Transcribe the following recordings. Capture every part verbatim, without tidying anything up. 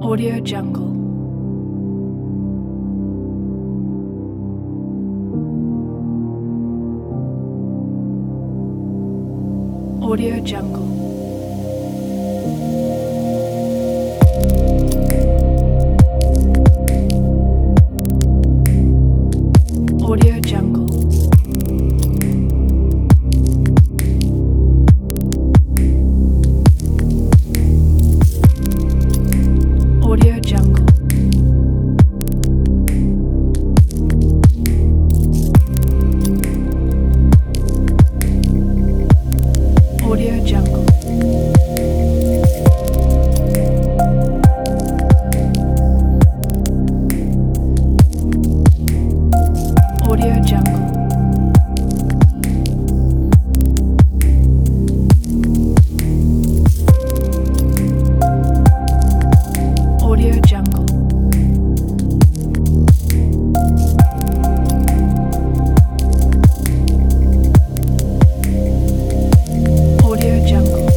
Audio Jungle. Audio Jungle. Audio Jungle. Audio Jungle. Audio Jungle. Audio Jungle. Audio Jungle. Audio Jungle.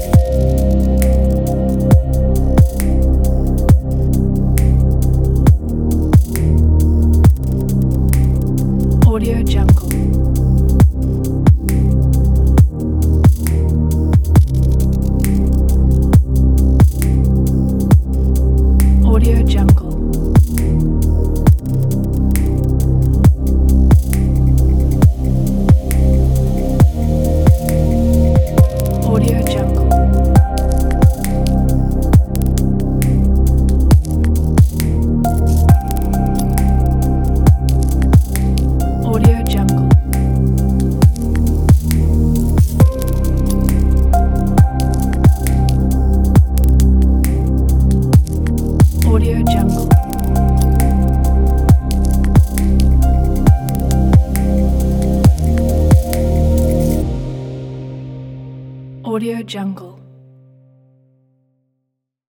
Audio Jungle. Audio Jungle. Audio Jungle. Audio Jungle. Audio Jungle. Audio Jungle.